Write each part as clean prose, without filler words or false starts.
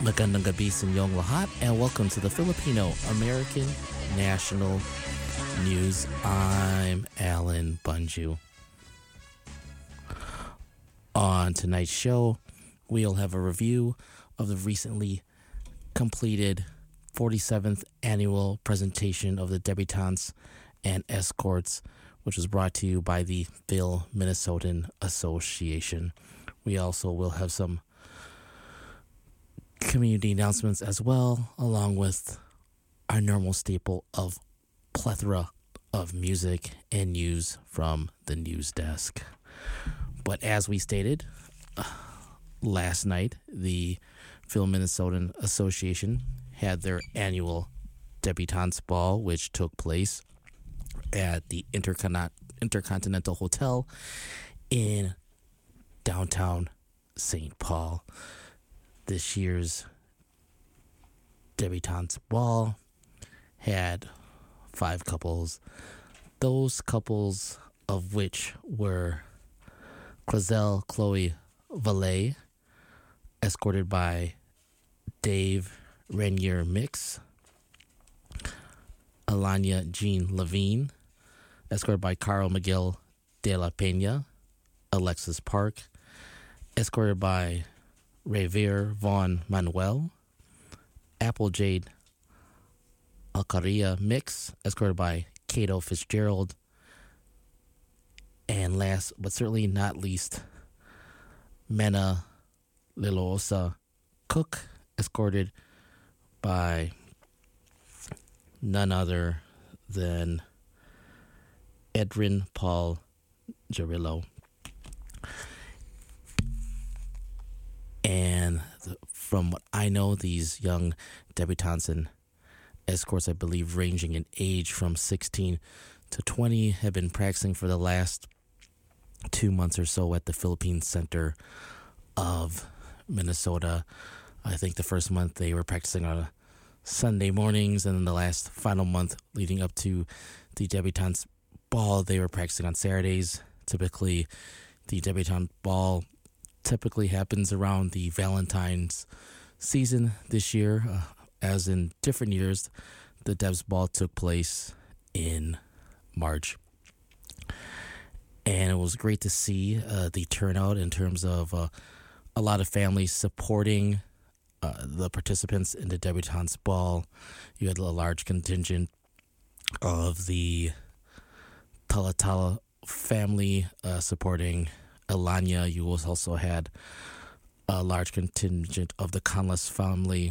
Magandang gabi sa inyong lahat and welcome to the Filipino American National News. I'm Alan Bunju. On tonight's show, we'll have a review of the recently completed 47th annual presentation of the Debutantes and Escorts, which was brought to you by the Phil Minnesotan Association. We also will have some community announcements as well, along with our normal staple of plethora of music and news from the news desk. But as we stated last night, the Phil Minnesotan Association had their annual Debutantes Ball, which took place at the Intercontinental Hotel in downtown St. Paul. This year's Debutantes Ball had 5 couples, those couples of which were Clazel Chloe Valet, escorted by Dave Renier Mix, Alanya Jean Levine, escorted by Carl Miguel de la Peña, Alexis Park, escorted by Revere Vaughn Manuel, Applejade Alcaria Mix, escorted by Cato Fitzgerald, and last but certainly not least, Mena Lilosa Cook, escorted by none other than Edrin Paul Jarillo. And from what I know, these young debutantes and escorts, I believe ranging in age from 16 to 20, have been practicing for the last 2 months or so at the Philippine Center of Minnesota. I think the first month they were practicing on Sunday mornings, and then the last final month leading up to the Debutantes Ball, they were practicing on Saturdays. Typically, the Debutante Ball typically happens around the Valentine's season this year. As in different years, the Debs Ball took place in March. And it was great to see the turnout in terms of a lot of families supporting the participants in the Debutantes Ball. You had a large contingent of the Talatala family supporting Alanya. You also had a large contingent of the Conless family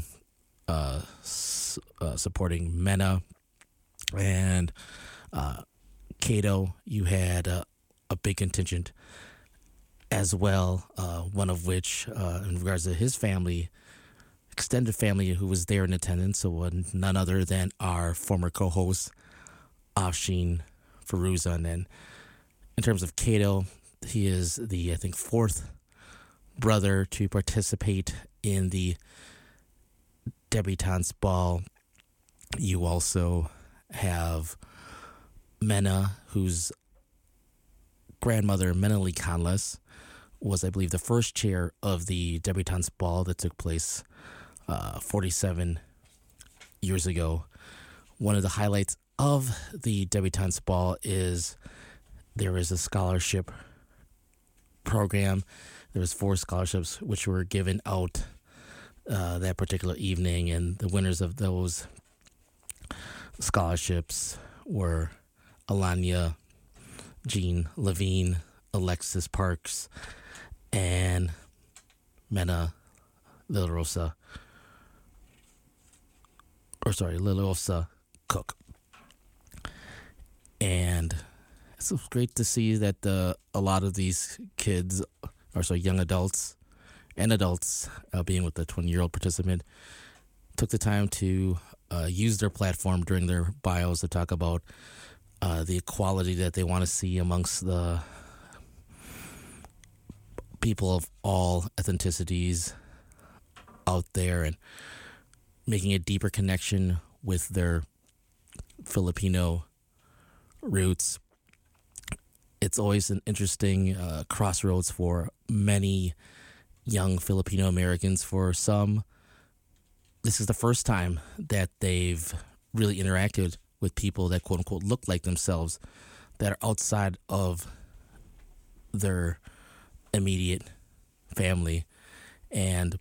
supporting Mena, and Cato. You had a big contingent as well, one of which, in regards to his family, extended family, who was there in attendance, so none other than our former co-host, Afshin Faruzan. And in terms of Cato, he is the, I think, 4th brother to participate in the Debutantes Ball. You also have Mena, whose grandmother, Menali Conless, was, I believe, the first chair of the Debutantes Ball that took place 47 years ago. One of the highlights of the Debutantes Ball is there is a scholarship program. There was 4 scholarships which were given out that particular evening, and the winners of those scholarships were Alanya Jean Levine, Alexis Parks, and Mena Lilosa Cook. And it's great to see that a lot of these kids, or so young adults and adults, being with the 20-year-old participant, took the time to use their platform during their bios to talk about the equality that they want to see amongst the people of all ethnicities out there, and making a deeper connection with their Filipino roots. It's always an interesting crossroads for many young Filipino Americans. For some, this is the first time that they've really interacted with people that quote unquote look like themselves, that are outside of their immediate family. And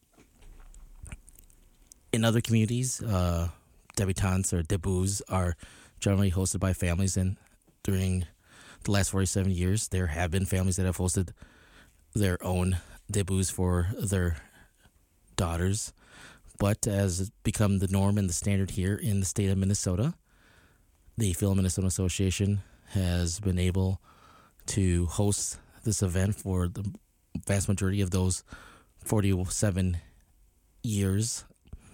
in other communities, debutantes or debuts are generally hosted by families, and during the last 47 years, there have been families that have hosted their own debuts for their daughters. But as it's become the norm and the standard here in the state of Minnesota, the Philo Minnesota Association has been able to host this event for the vast majority of those 47 years.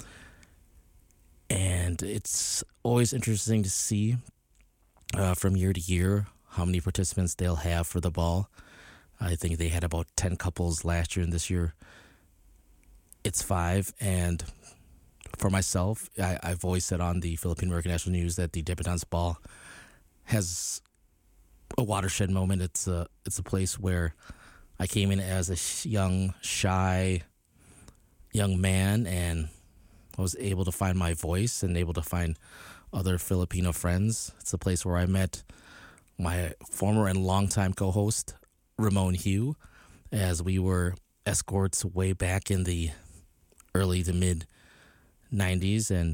And it's always interesting to see from year to year how many participants they'll have for the ball. I think they had about 10 couples last year, and this year it's 5. And for myself, I've always said on the Philippine American National News that the Debutantes Ball has a watershed moment. It's a place where I came in as a young, shy young man, and I was able to find my voice and able to find other Filipino friends. It's a place where I met my former and longtime co-host, Ramon Hugh, as we were escorts way back in the early to mid 90s, and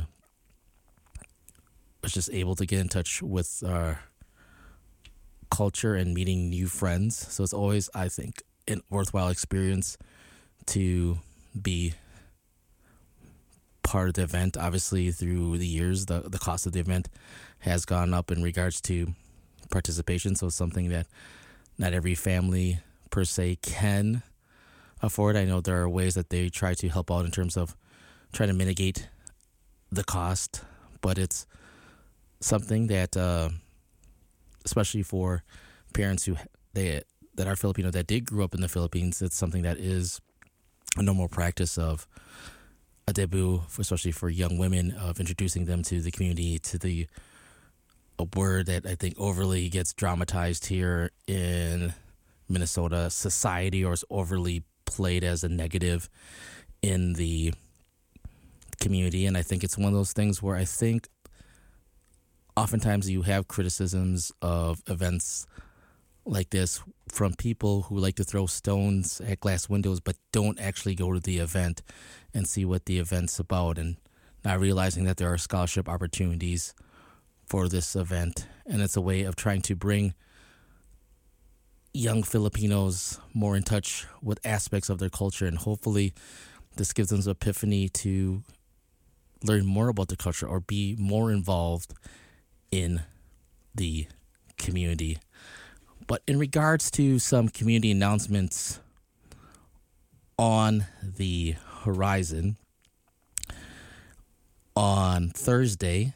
was just able to get in touch with our culture and meeting new friends. So it's always, I think, a worthwhile experience to be part of the event. Obviously, through the years, the cost of the event has gone up in regards to participation. So it's something that not every family per se can afford. I know there are ways that they try to help out in terms of trying to mitigate the cost, but it's something that, especially for parents that are Filipino that did grow up in the Philippines, it's something that is a normal practice of a debut, especially for young women, of introducing them to the community, to a word that I think overly gets dramatized here in Minnesota society, or is overly played as a negative in the community. And I think it's one of those things where I think oftentimes you have criticisms of events like this from people who like to throw stones at glass windows but don't actually go to the event and see what the event's about, and not realizing that there are scholarship opportunities for this event. And it's a way of trying to bring young Filipinos more in touch with aspects of their culture, and hopefully this gives them an epiphany to learn more about the culture or be more involved in the community. But in regards to some community announcements on the horizon, on Thursday,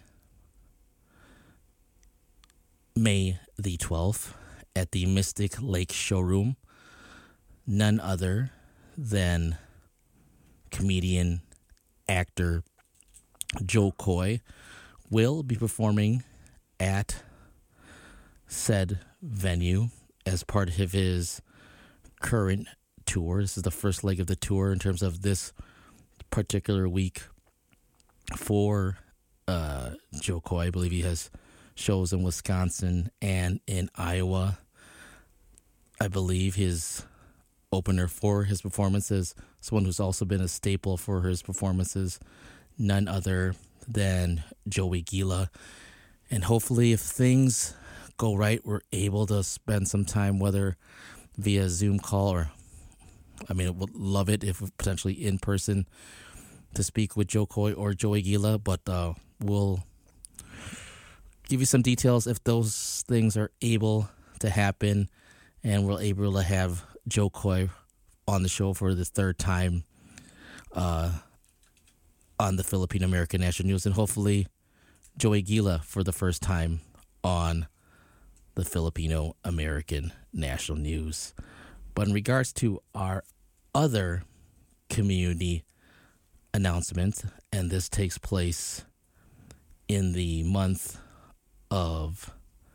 May the 12th, at the Mystic Lake Showroom, none other than comedian, actor Joe Coy will be performing at said venue as part of his current tour. This is the first leg of the tour in terms of this particular week for Joe Coy. I believe he has shows in Wisconsin and in Iowa. I believe his opener for his performances, someone who's also been a staple for his performances, none other than Joey Gila. And hopefully, if things go right, we're able to spend some time, whether via Zoom call or, would love it if potentially in person, to speak with Joe Coy or Joey Gila. But we'll give you some details if those things are able to happen, and we're able to have Joe Coy on the show for the third time on the Philippine American National News, and hopefully Joey Gila for the first time on the Filipino American National News. But in regards to our other community announcement, and this takes place in the month of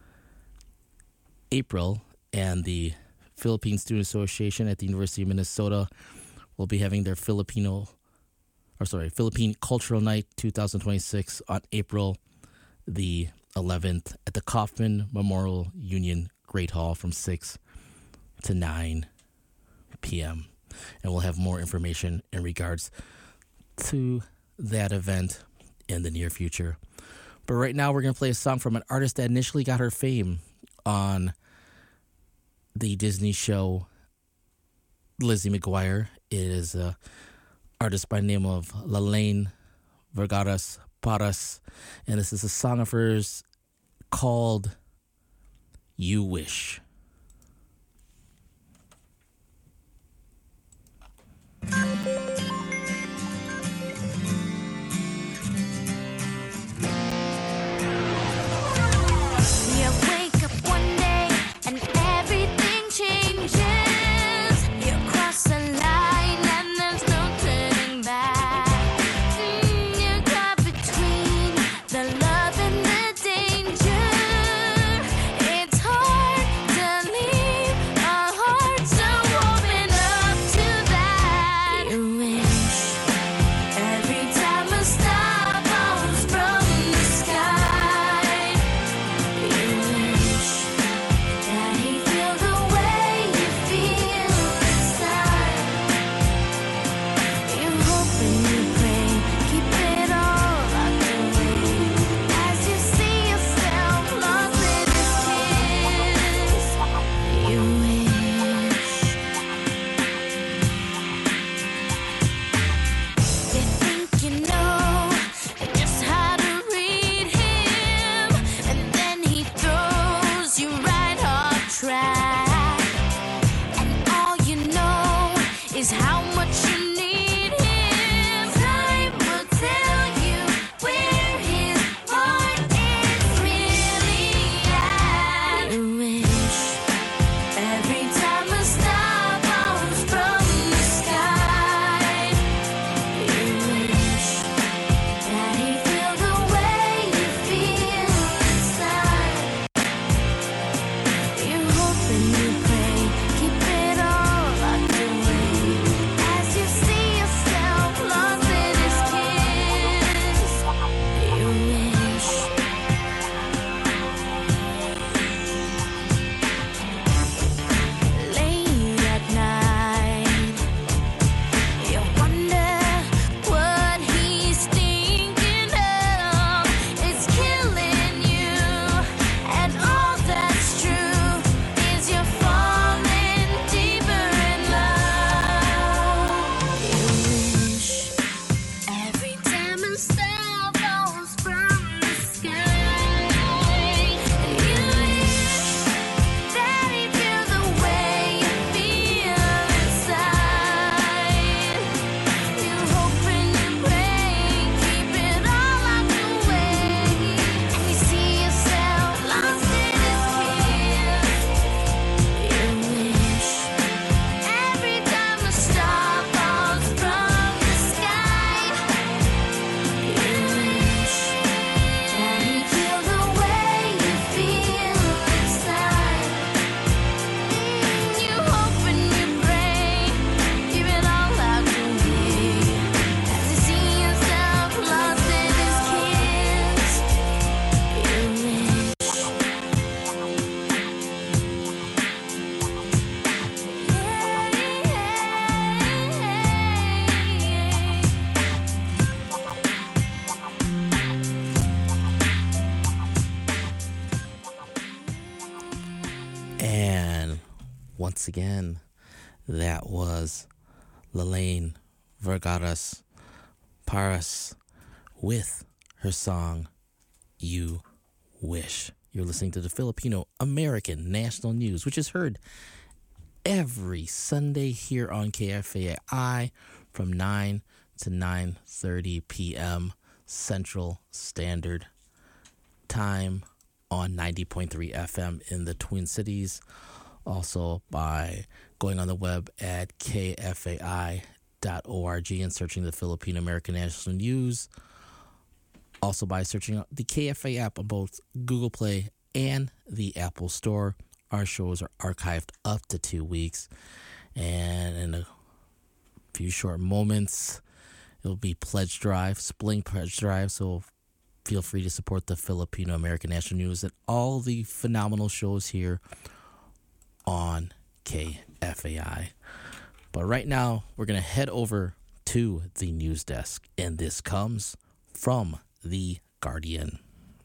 April, and the Philippine Student Association at the University of Minnesota will be having their Filipino Philippine Cultural Night 2026 on April the 11th at the Kauffman Memorial Union Great Hall from 6 to 9 p.m. And we'll have more information in regards to that event in the near future. But right now we're going to play a song from an artist that initially got her fame on the Disney show Lizzie McGuire. It is an artist by the name of Lalaine Vergara's Paras, and this is a song of hers called You Wish. Once again, that was Lalaine Vergara's Paras with her song You Wish. You're listening to the Filipino American National News, which is heard every Sunday here on KFAI from 9 to 9:30 p.m. Central Standard Time on 90.3 FM in the Twin Cities. Also by going on the web at kfai.org and searching the Filipino American National News. Also by searching out the KFA app on both Google Play and the Apple Store. Our shows are archived up to 2 weeks. And in a few short moments, It'll be pledge drive, spring pledge drive. So feel free to support the Filipino American National News and all the phenomenal shows here on KFAI. But right now, we're going to head over to the news desk, and this comes from The Guardian.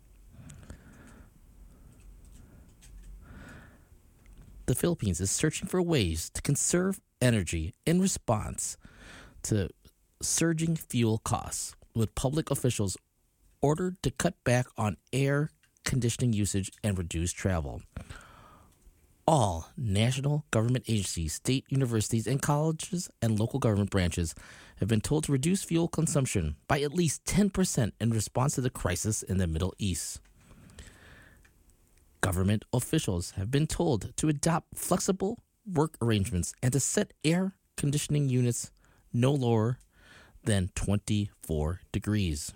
The Philippines is searching for ways to conserve energy in response to surging fuel costs, with public officials ordered to cut back on air conditioning usage and reduce travel. All national government agencies, state universities, and colleges and local government branches have been told to reduce fuel consumption by at least 10% in response to the crisis in the Middle East. Government officials have been told to adopt flexible work arrangements and to set air conditioning units no lower than 24 degrees.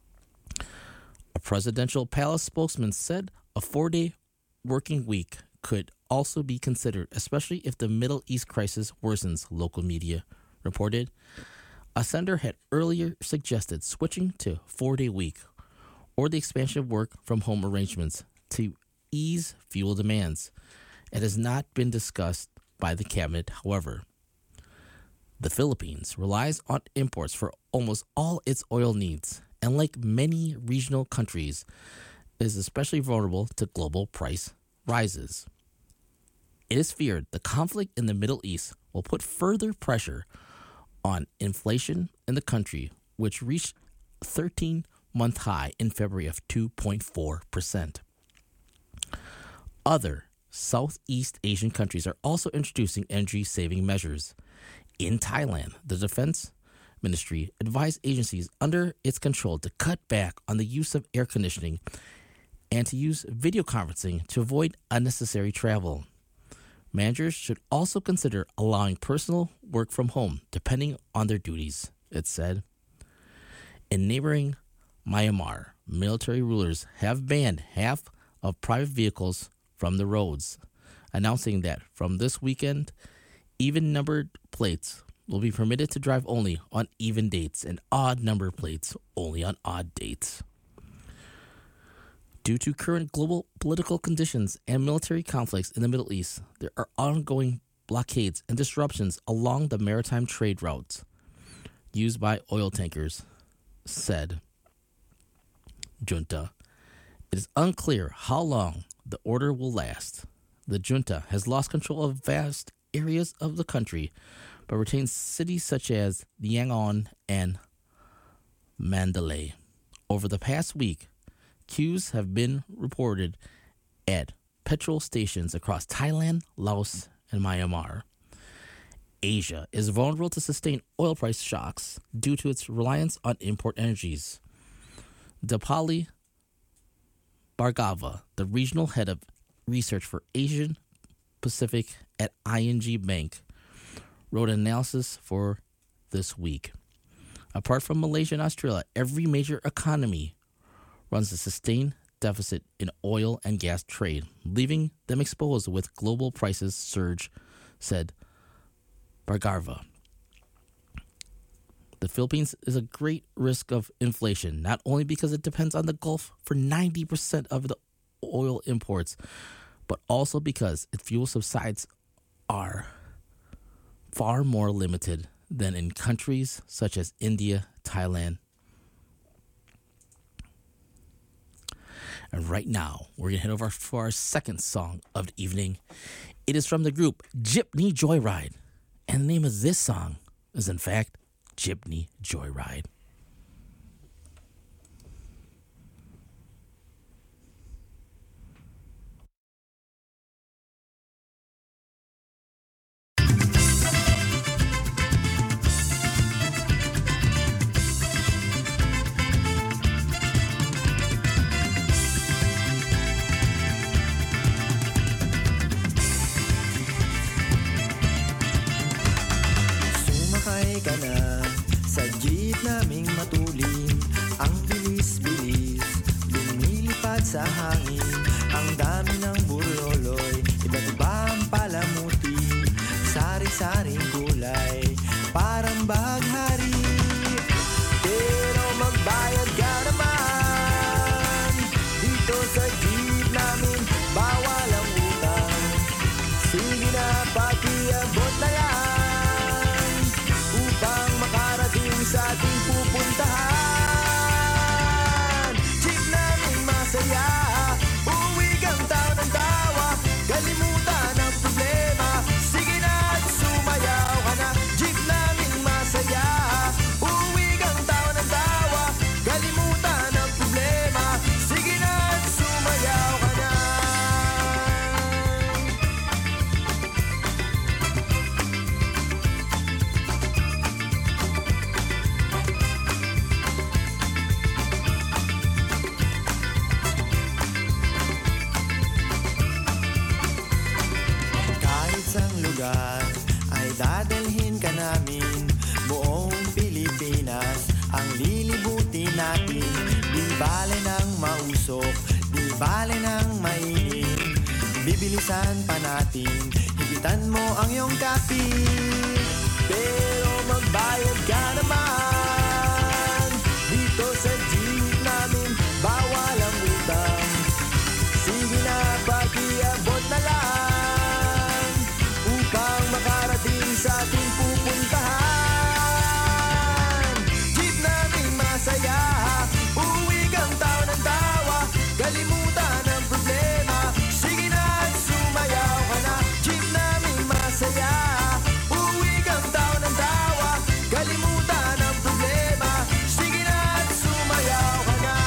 A presidential palace spokesman said a 4-day working week could also be considered, especially if the Middle East crisis worsens, local media reported. A senator had earlier suggested switching to 4-day week or the expansion of work from home arrangements to ease fuel demands. It has not been discussed by the cabinet, however. The Philippines relies on imports for almost all its oil needs, and like many regional countries, is especially vulnerable to global price rises. It is feared the conflict in the Middle East will put further pressure on inflation in the country, which reached a 13-month high in February of 2.4%. Other Southeast Asian countries are also introducing energy-saving measures. In Thailand, the Defense Ministry advised agencies under its control to cut back on the use of air conditioning and to use video conferencing to avoid unnecessary travel. Managers should also consider allowing personal work from home, depending on their duties, it said. In neighboring Myanmar, military rulers have banned half of private vehicles from the roads, announcing that from this weekend, even-numbered plates will be permitted to drive only on even dates and odd-numbered plates only on odd dates. Due to current global political conditions and military conflicts in the Middle East, there are ongoing blockades and disruptions along the maritime trade routes used by oil tankers, said junta. It is unclear how long the order will last. The junta has lost control of vast areas of the country, but retains cities such as Yangon and Mandalay. Over the past week, queues have been reported at petrol stations across Thailand, Laos, and Myanmar. Asia is vulnerable to sustained oil price shocks due to its reliance on import energies. Dipali Bhargava, the regional head of research for Asian Pacific at ING Bank, wrote an analysis for this week. Apart from Malaysia and Australia, every major economy runs a sustained deficit in oil and gas trade, leaving them exposed with global prices surge, said Bhargava. The Philippines is a great risk of inflation, not only because it depends on the Gulf for 90% of the oil imports, but also because its fuel subsidies are far more limited than in countries such as India, Thailand. And right now, we're going to head over for our second song of the evening. It is from the group Jeepney Joyride. And the name of this song is, in fact, Jeepney Joyride. Ka na sa jeep naming matulin, ang bilis-bilis lumilipad sa hangin, ang dami ng buroloy, iba't iba ang palamuti, sari-saring gulay, parang baghari. dadalhin ka namin. Buong Pilipinas ang lilibutin natin. Di bale ng mausok, di bale ng mainit. Bibilisan pa natin, higitan mo ang iyong kapit. Pero magbayad ka naman. Dito sa jeep namin, bawal ang utang. Sige na, pakiabot na lang upang makarating sa ating pupuntahan. Jeep namin masaya, uwi kang tawa ng tawa. Kalimutan ang problema, sige na at sumayaw ka na. Jeep namin masaya, uwi kang tawa ng tawa. Kalimutan ang problema, sige na at sumayaw ka na.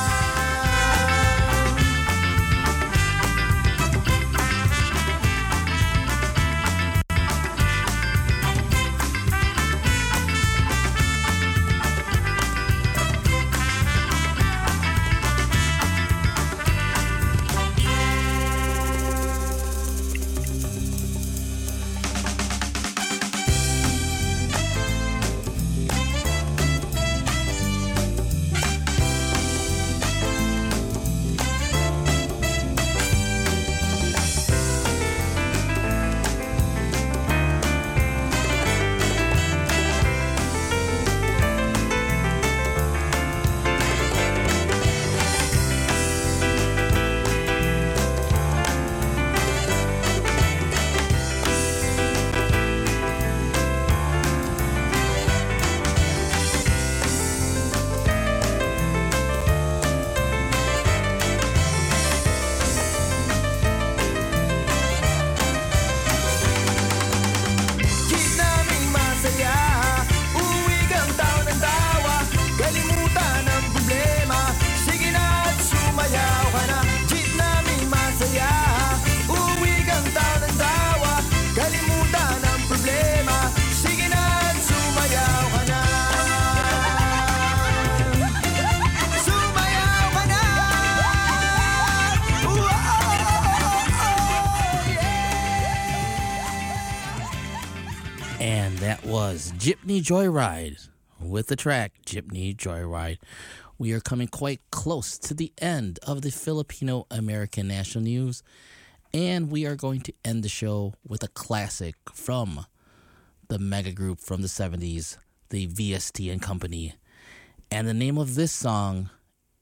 Was Jeepney Joyride with the track Jeepney Joyride. We are coming quite close to the end of the Filipino American National News, and we are going to end the show with a classic from the mega group from the 70s, the VST and Company. And the name of this song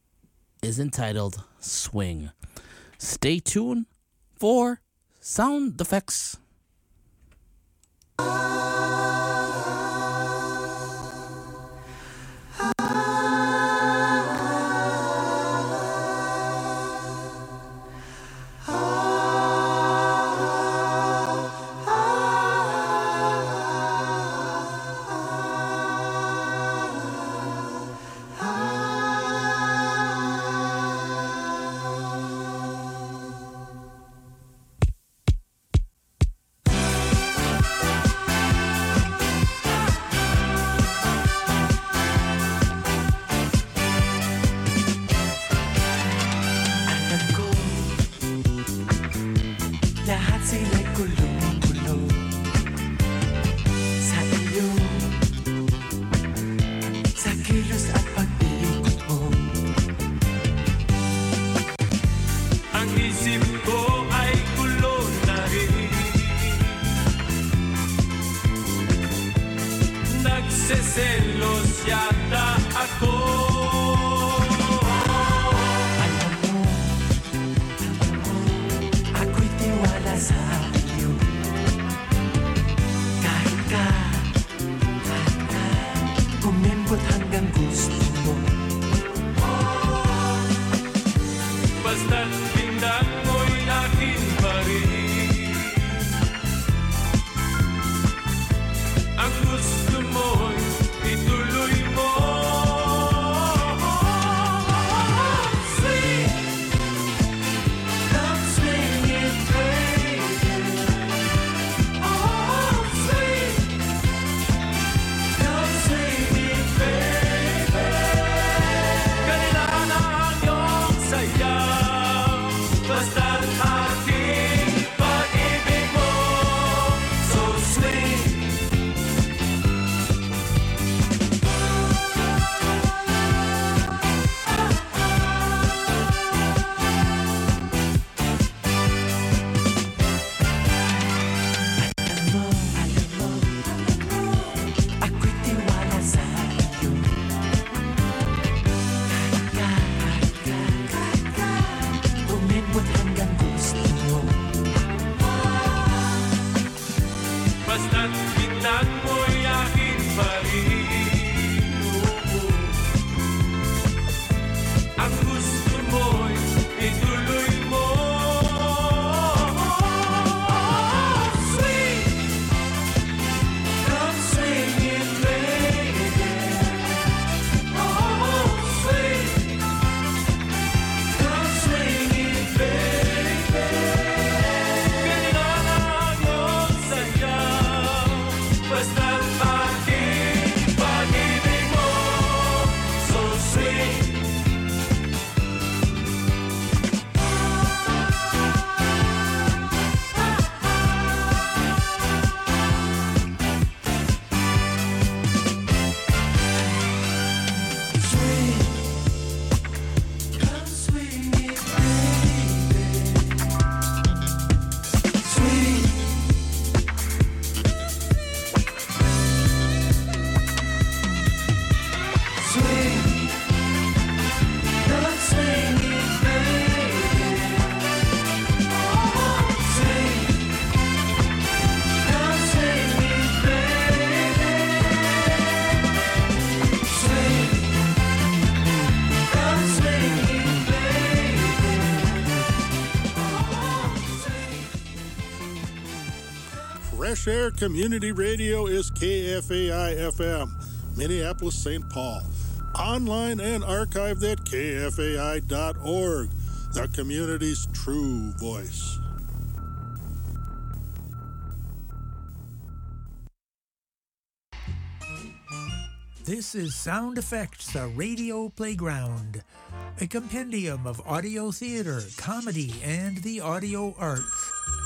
is entitled Swing. Stay tuned for sound effects. Ang gusto mo'y ituloy mo. Tingnan mo'y akin pa rin. Ang gusto mo'y ituloy mo. Sweet, come swing it, baby. Oh, sweet, come swing it, baby. Kailangan yung sayaw, basta't pag-ibig mo. So sweet. Come swing it, baby. Sweet. Sweet. Come swing it, baby. Oh, sweet. Come swing it, baby. Sweet. Come swing it, baby. Oh, sweet. Fresh Air Community Radio is KFAI FM, Minneapolis, St. Paul. Online and archived at kfai.org, the community's true voice. This is Sound Effects, a radio playground, a compendium of audio theater, comedy, and the audio arts.